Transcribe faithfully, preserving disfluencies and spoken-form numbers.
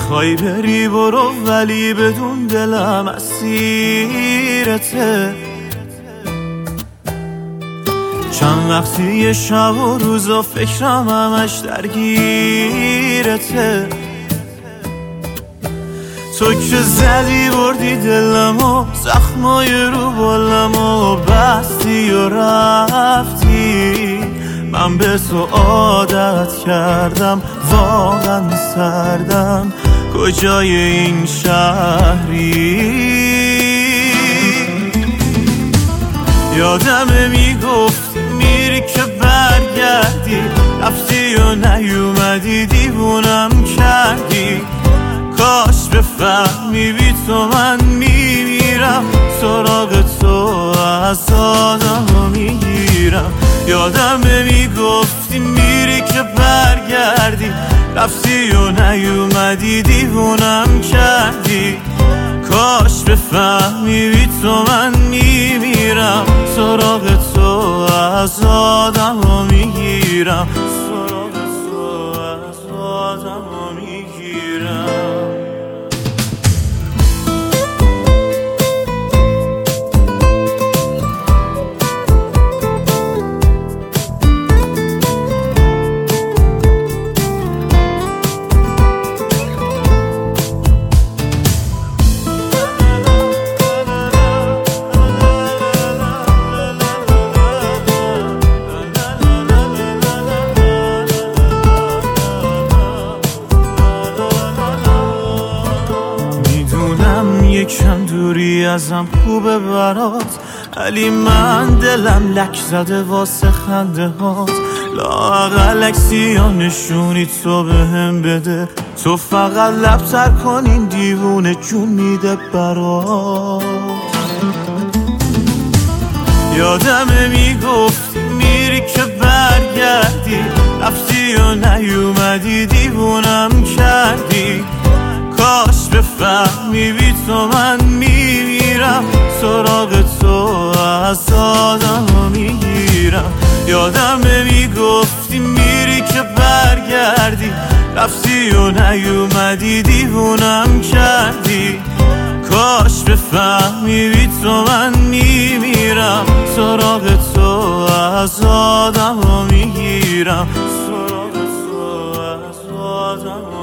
میخوای بری برو، ولی بدون دلم اسیرته. چند وقتی یه شب و روز و فکرم همش درگیرته. تو که زدی بردی دلم و زخمای رو بالم و بستی و رفتی. من به تو عادت کردم، واقعا سردم، کجای این شهری؟ یادمه میگفتی میری که برگردی، رفتی و نیومدی، دیوونم کردی. کاش بفهمی بی تو من میمیرم، سراغ تو از آدم میگیرم. یادمه میگفتی میری که برگردی، رفتی و نیومدی، دیوونم کردی. کاش بفهمی بی تو من میمیرم، سراغ تو از آدم میگیرم، سراغ تو از آدم میگیرم. یکم دوری ازم خوبه برات، ولی من دلم لک زده واسه خنده هات. لااقل عکسی یا نشونی تو بهم بده، تو فقط لب‌تر کن این دیوونه جون میده برات. یادمه میگفتی میری که برگردی، رفتی و نیومدی، دیوونم کردی. کاش بفهمی بی تو من میمیرم، سراغ تو از آدم میگیرم. یادمه میگفتی میری که برگردی، رفتی و نیومدی، دیوونم کردی. کاش بفهمی بی تو من میمیرم، سراغ تو از آدم میگیرم، سراغ تو از آدم